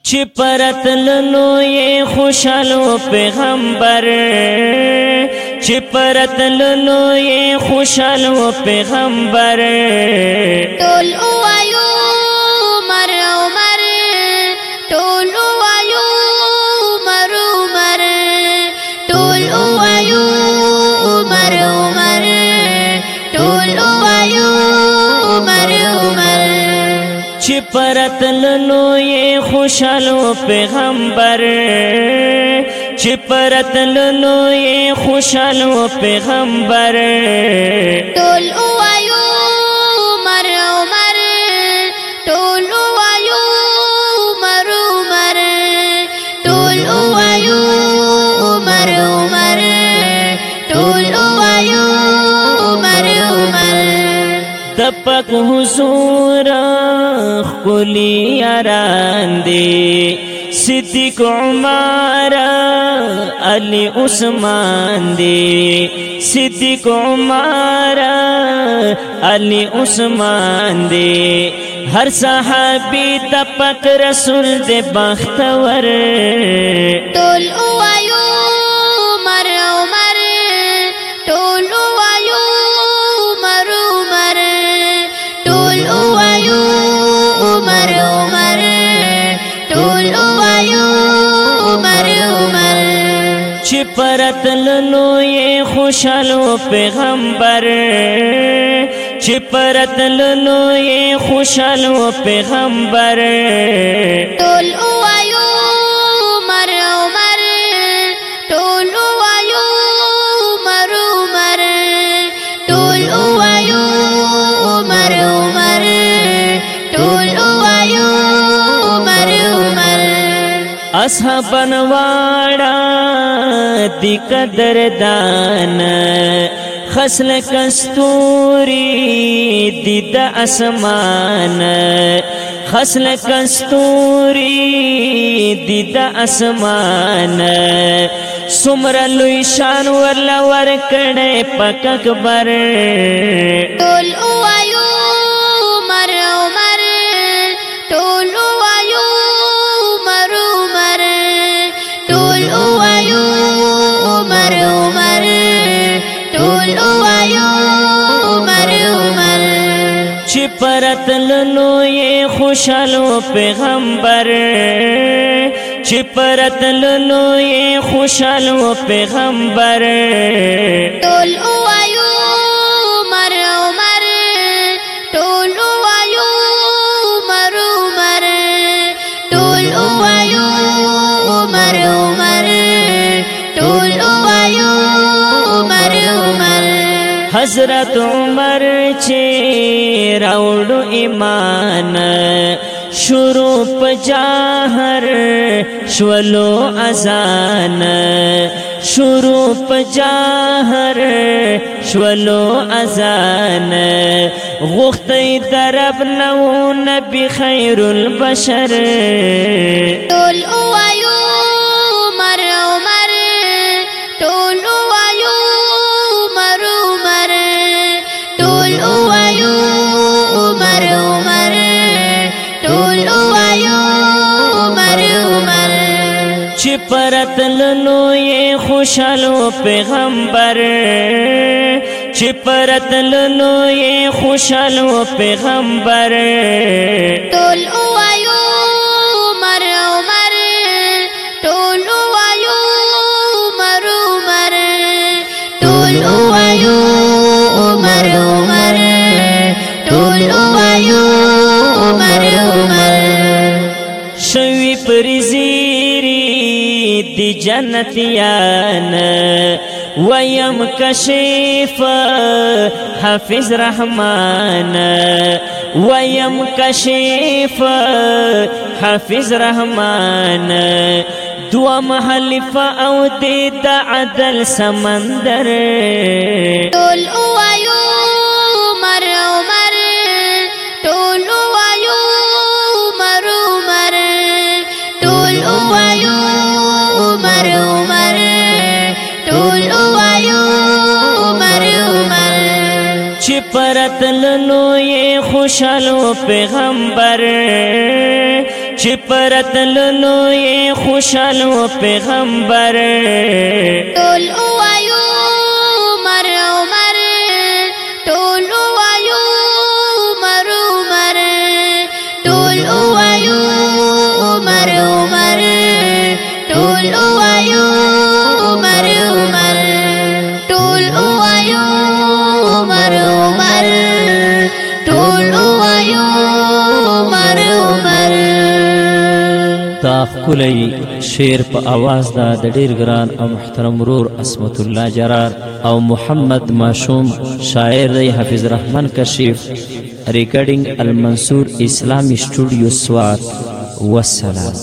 چې پرتللو یې خوشالو پیغمبر چې پرتللو یې خوشالو پیغمبر ټول وایو عمر عمر ټول وایو عمر عمر ټول وایو عمر عمر ټول وایو عمر عمر چې پرتللو یې خوشالو پیغمبر چې پرتللو یې خوشالو پیغمبر ټول وایو عمر عمر ټول وایو عمر عمر ټول وایو عمر عمر ټول وایو عمر عمر د پاک حضور خپلی یاران دی صدیق عمر علی عثمان دی صدیق عمر علی عثمان دی ہر صحابی د پاک رسول دی بختور ټول وایو عمر عمر ټول وایو عمر عمر ټول وایو عمر عمر ټول وایو عمر عمر چې پرتللو یې خوشالو پیغمبر چې پرتللو یې خوشالو پیغمبر ټول وایو عمر عمر ټول وایو عمر عمر ټول وایو عمر عمر ټول وایو عمر عمر اصحابن واړه دی قدردان خسل کستوری دی د اسمان خسل کستوری دی د اسمان سمر لوی شان ورلا ور کړه پک اکبر ټول وایو عمر عمر ټول وایو عمر عمر ټول وایو عمر عمر ټول وایو عمر عمر چې پرتللو یې خوشالو پیغمبر چې پرتللو یې خوشالو پیغمبر ټول وایو عمر عمر ټول وایو عمر عمر ټول وایو عمر عمر ټول وایو عمر عمر حضرت عمر چې راوړو ایمان شروع په جاهر شولو اذان شروع په جاهر شولو اذان غوښتې درب نو نبی خیر البشر ټول وایو عمر عمر ټول وایو عمر عمر ټول وایو عمر عمر ټول وایو عمر عمر چې پرتللو یې خوشالو پیغمبر چې پرتللو یې خوشالو پیغمبر ټول وایو عمر عمر ټول وایو عمر عمر ټول وایو عمر عمر ټول وایو عمر عمر شوی پرزیری دی جنتیان ویم کشف حافظ رحمان ویم کشف حافظ رحمان دوا محلف او دی دا عدل سمندر ټول وایو عمر عمر ټول وایو عمر عمر ټول وایو عمر عمر ټول وایو عمر عمر چې پرتللو یې خوشالو پیغمبر چې پرتللو یې خوشحال و پیغمبر ټول وایو عمر عمر ټول وایو عمر عمر ټول وایو عمر عمر ټول وایو عمر عمر ټول وایو عمر عمر ټول وایو عمر عمر. دا ښکلی شعر په اواز دا د ډیر ګران او محترم ورور عصمت الله جرار او محمد معصوم شاعر دی حافظ رحمان کشیف ریکارډینګ المنصور اسلامی سټوډیو سوات. والسلام.